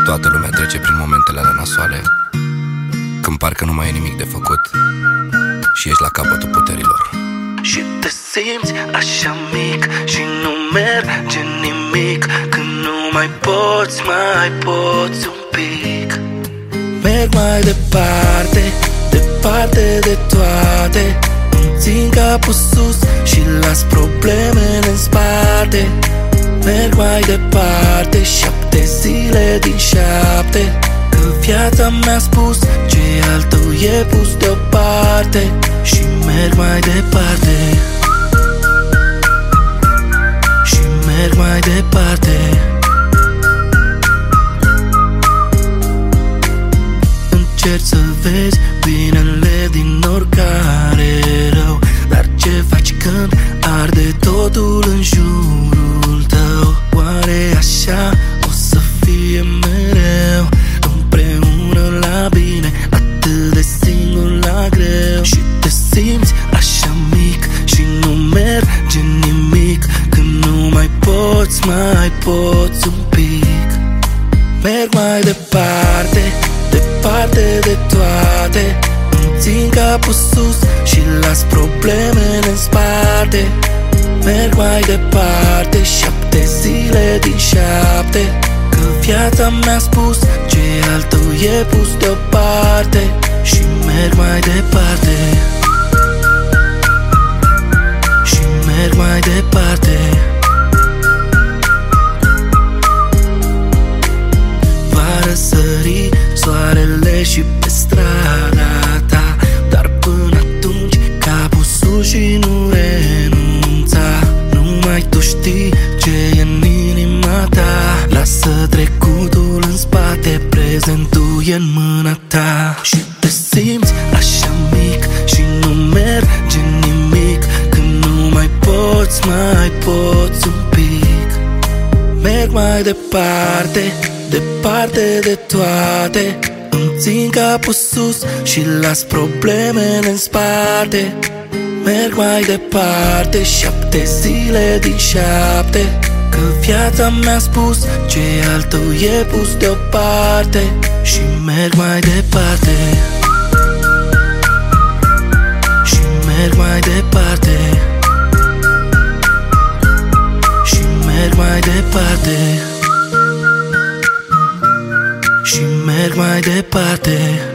Toată lumea trece prin momentele alea nasoale, când parcă nu mai e nimic de făcut și ești la capătul puterilor. Și te simți așa mic și nu merge nimic, când nu mai poți un pic. Merg mai departe, departe de toate, îmi țin capul sus și las problemele în spate. Merg mai departe, 7 zile din 7, că viața mi-a spus ce al tău e pus deoparte. Și merg mai departe, și merg mai departe. Încerci să vezi binele din oricare rău, dar ce faci când arde totul în jurul tău? Oare așa o să fie mereu, împreună la bine, atât de singur la greu? Și te simți așa mic și nu merge nimic, când nu mai poți un pic. Merg mai departe, departe de toate, îmi țin capul sus și las problemele în spate. Merg mai departe, 7 zile din 7, că viața mi-a spus ce al tău e pus deoparte. Și merg mai departe, și merg mai departe. Va răsări soarele și pe strada ta, dar până atunci capul sus și nu renunța. Numai tu știi ce e în inima ta, lasă trecutul în spate, prezentul e în mâna ta. Și te simți așa mic și nu merge nimic, când nu mai poți un pic. Merg mai departe, departe de toate, îmi țin capul sus și las problemele în spate. Merg mai departe, 7 zile din 7, că viața mi-a spus ce al tău e pus deoparte. Și merg mai departe, și merg mai departe, și merg mai departe, și merg mai departe.